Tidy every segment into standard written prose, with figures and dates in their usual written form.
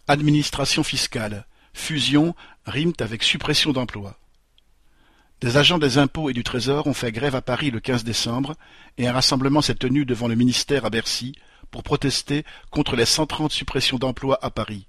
Administration fiscale. Fusion rime avec suppression d'emplois. Des agents des impôts et du Trésor ont fait grève à Paris le 15 décembre et un rassemblement s'est tenu devant le ministère à Bercy pour protester contre les 130 suppressions d'emplois à Paris,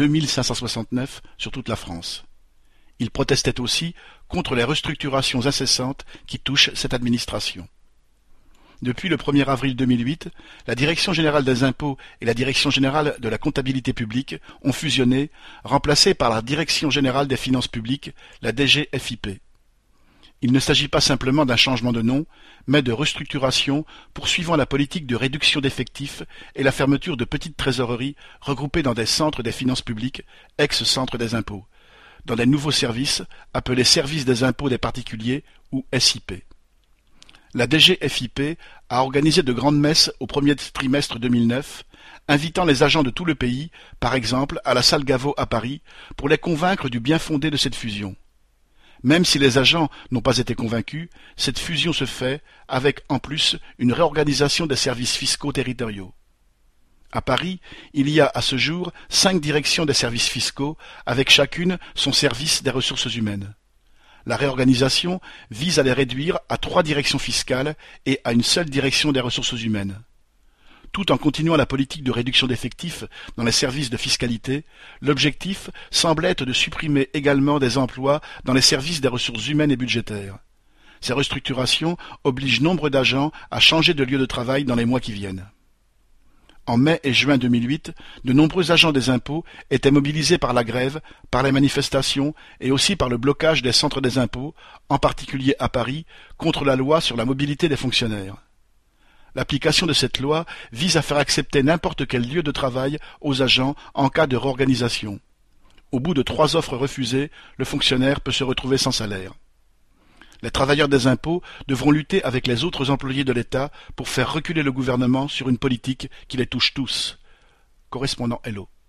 2569 sur toute la France. Ils protestaient aussi contre les restructurations incessantes qui touchent cette administration. Depuis le 1er avril 2008, la Direction générale des impôts et la Direction générale de la comptabilité publique ont fusionné, remplacées par la Direction générale des finances publiques, la DGFiP. Il ne s'agit pas simplement d'un changement de nom, mais de restructuration poursuivant la politique de réduction d'effectifs et la fermeture de petites trésoreries regroupées dans des centres des finances publiques, ex-centres des impôts, dans des nouveaux services appelés services des impôts des particuliers ou SIP. La DGFiP a organisé de grandes messes au premier trimestre 2009, invitant les agents de tout le pays, par exemple à la salle Gaveau à Paris, pour les convaincre du bien-fondé de cette fusion. Même si les agents n'ont pas été convaincus, cette fusion se fait avec, en plus, une réorganisation des services fiscaux territoriaux. À Paris, il y a à ce jour 5 directions des services fiscaux, avec chacune son service des ressources humaines. La réorganisation vise à les réduire à 3 directions fiscales et à une seule direction des ressources humaines. Tout en continuant la politique de réduction d'effectifs dans les services de fiscalité, l'objectif semble être de supprimer également des emplois dans les services des ressources humaines et budgétaires. Ces restructurations obligent nombre d'agents à changer de lieu de travail dans les mois qui viennent. En mai et juin 2008, de nombreux agents des impôts étaient mobilisés par la grève, par les manifestations et aussi par le blocage des centres des impôts, en particulier à Paris, contre la loi sur la mobilité des fonctionnaires. L'application de cette loi vise à faire accepter n'importe quel lieu de travail aux agents en cas de réorganisation. Au bout de 3 offres refusées, le fonctionnaire peut se retrouver sans salaire. Les travailleurs des impôts devront lutter avec les autres employés de l'État pour faire reculer le gouvernement sur une politique qui les touche tous. Correspondant Hello.